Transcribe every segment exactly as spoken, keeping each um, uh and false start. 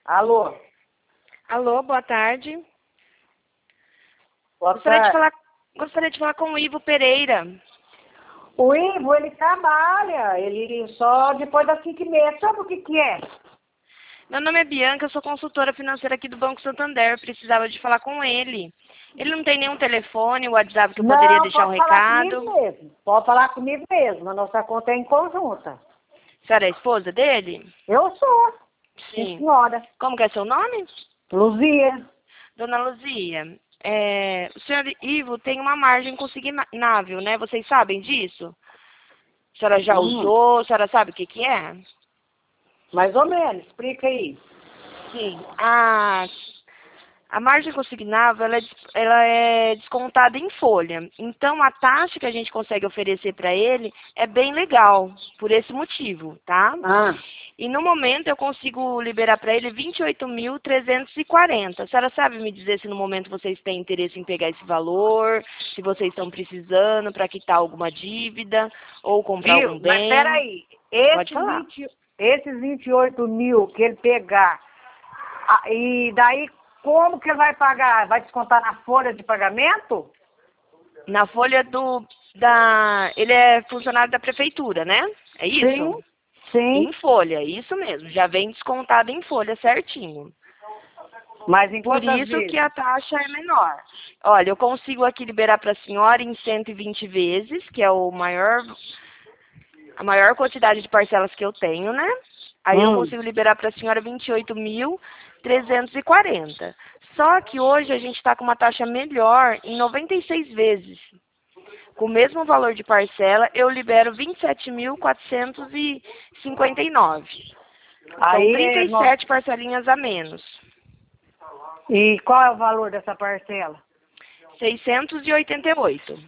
Alô? Alô, boa tarde. Boa gostaria, tarde. De falar, gostaria de falar com o Ivo Pereira. O Ivo, ele trabalha, ele só depois das cinco e meia. Sabe o que que é? Meu nome é Bianca, eu sou consultora financeira aqui do Banco Santander. Eu precisava de falar com ele. Ele não tem nenhum telefone, WhatsApp que eu poderia Não, deixar um pode falar recado? comigo mesmo. Pode falar comigo mesmo. A nossa conta é em conjunta. A senhora é a esposa dele? Eu sou. Sim, Sim. senhora. Como que é seu nome? Luzia. Dona Luzia, é, o senhor Ivo tem uma margem consignável, né? Vocês sabem disso? A senhora já Hum, usou? A senhora sabe o que que é? mais ou menos. Explica aí. Sim. A, a margem consignável, ela é, des- ela é descontada em folha. Então, a taxa que a gente consegue oferecer para ele é bem legal, por esse motivo, tá? Ah, E no momento eu consigo liberar para ele vinte e oito mil trezentos e quarenta. A senhora sabe me dizer se no momento vocês têm interesse em pegar esse valor, se vocês estão precisando para quitar alguma dívida ou comprar viu? algum Mas bem? peraí. Pode Esses, falar. vinte, esses vinte e oito mil que ele pegar, ah, e daí como que ele vai pagar? Vai descontar na folha de pagamento? Na folha do da ele é funcionário da prefeitura, né? É Sim, isso? sim. Em folha, isso mesmo. Já vem descontado em folha certinho. Mas em Por quantas isso que vezes? a taxa é menor. Olha, eu consigo aqui liberar para a senhora em cento e vinte vezes, que é o maior a maior quantidade de parcelas que eu tenho, né? Aí eu Hum. consigo liberar para a senhora vinte e oito mil trezentos e quarenta. Só que hoje a gente está com uma taxa melhor em noventa e seis vezes. Com o mesmo valor de parcela, eu libero vinte e sete mil quatrocentos e cinquenta e nove. São Aí, trinta é e no- sete parcelinhas a menos. e qual é o valor dessa parcela? seiscentos e oitenta e oito.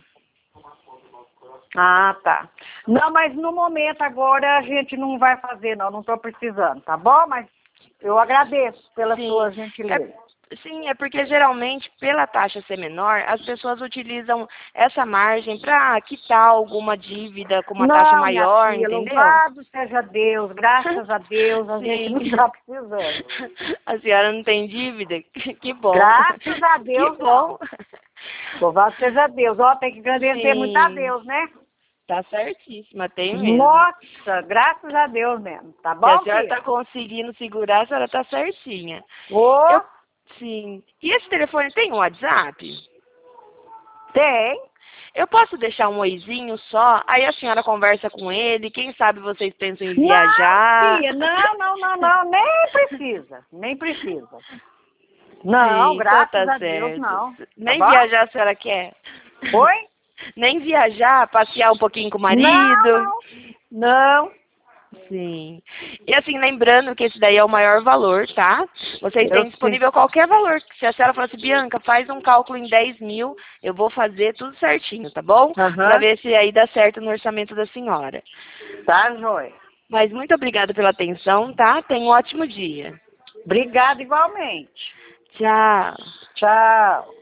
Ah, tá. Não, mas no momento agora a gente não vai fazer, não. Não estou precisando, tá bom? Mas eu agradeço pela Sim, sua gentileza. é, sim, é porque geralmente, pela taxa ser menor, as pessoas utilizam essa margem para quitar alguma dívida com uma taxa Não, minha maior, filha, entendeu? louvado seja Deus, graças a Deus, a gente não Sim. está precisando. A senhora não tem dívida? Que bom. Graças a Que Deus, não. bom. Louvado seja Deus. Ó, tem que agradecer muito a Sim, Deus, né? tá certíssima, tem mesmo. Nossa, graças a Deus mesmo. Tá Se a bom, senhora filha? tá conseguindo segurar, a senhora tá certinha. Ô, Eu, sim. E esse telefone tem um WhatsApp? tem. Eu posso deixar um oizinho só, aí a senhora conversa com ele, quem sabe vocês pensam em Não, viajar. filha, não, não, não, não, nem precisa, nem precisa. Não, Sim, então graças tá a Deus, certo. não. Tá Nem bom? viajar a senhora quer? Oi? Nem viajar, passear um pouquinho com o Não, marido. não, não. Sim. E assim, lembrando que esse daí é o maior valor, tá? Vocês Eu têm sei. disponível qualquer valor. Se a senhora falar assim, Bianca, faz um cálculo em dez mil, eu vou fazer tudo certinho, tá bom? Pra Aham, ver se aí dá certo no orçamento da senhora. tá, joia. Mas muito obrigada pela atenção, tá? Tenha um ótimo dia. Obrigada igualmente. Tchau. Tchau.